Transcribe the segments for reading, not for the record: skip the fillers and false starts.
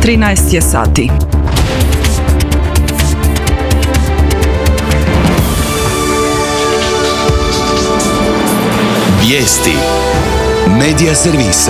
13 je sati. Vijesti Medija servisa.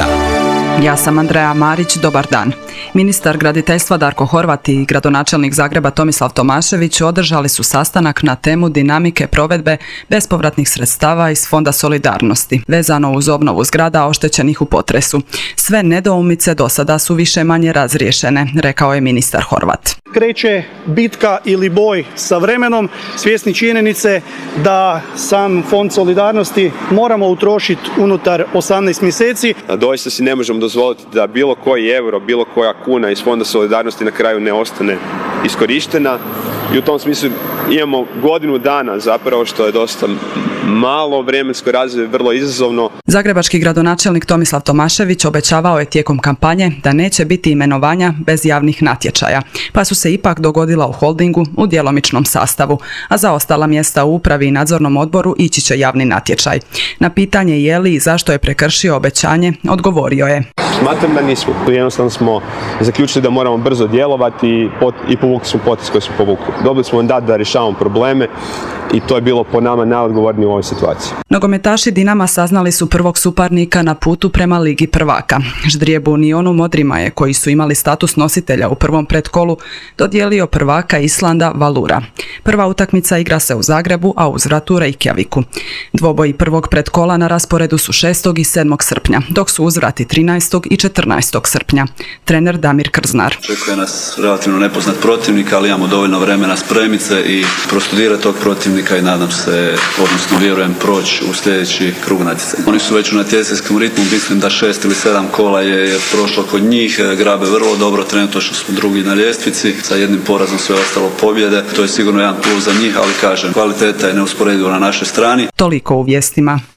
Ja sam Andreja Marić, dobar dan. Ministar graditeljstva Darko Horvat i gradonačelnik Zagreba Tomislav Tomašević održali su sastanak na temu dinamike provedbe bespovratnih sredstava iz Fonda solidarnosti, vezano uz obnovu zgrada oštećenih u potresu. Sve nedoumice do sada su više-manje razriješene, rekao je ministar Horvat. Kreće bitka ili boj sa vremenom, svjesni činjenice da sam Fond solidarnosti moramo utrošiti unutar 18 mjeseci. Doista si ne možemo dozvoliti da bilo koji euro, bilo koja kuna iz Fonda solidarnosti na kraju ne ostane iskorištena i u tom smislu imamo godinu dana zapravo, što je dosta malo, vremensko razdoblje vrlo izazovno. Zagrebački gradonačelnik Tomislav Tomašević obećavao je tijekom kampanje da neće biti imenovanja bez javnih natječaja, pa su se ipak dogodila u holdingu u djelomičnom sastavu, a za ostala mjesta u upravi i nadzornom odboru ići će javni natječaj. Na pitanje je li i zašto je prekršio obećanje, odgovorio je: Smatram da nismo. Jednostavno smo zaključili da moramo brzo djelovati i povukli smo potez koji smo povukli. Dobili smo mandat da rješavamo probleme i to je bilo po nama najodgovornije u ovoj situaciji. Nogometaši Dinama saznali su prvog suparnika na putu prema Ligi prvaka. Ždrijeb Unionu Modrimaje, koji su imali status nositelja u prvom pretkolu, dodijelio prvaka Islanda Valura. Prva utakmica igra se u Zagrebu, a uzvrat u Reykjaviku. Dvoboji prvog pretkola na rasporedu su 6. i 7. srpnja, dok su uzvrati 13. i 14. srpnja. Trener Damir Krznar. Očekuje nas relativno nepoznat protivnik, ali imamo dovoljno vremena spremiti se i prostudirati tog protivnika i nadam se, odnosno vjerujem, proći u sljedeći krug natjecanja. Oni su već u natjecateljskom ritmu, mislim da 6 ili 7 kola je prošlo kod njih, grabe vrlo dobro, trenutno što smo drugi na ljestvici, sa jednim porazom sve ostalo pobjede. To je sigurno jedan plus za njih, ali kažem, kvaliteta je neusporediva na našoj strani. Toliko u vijestima.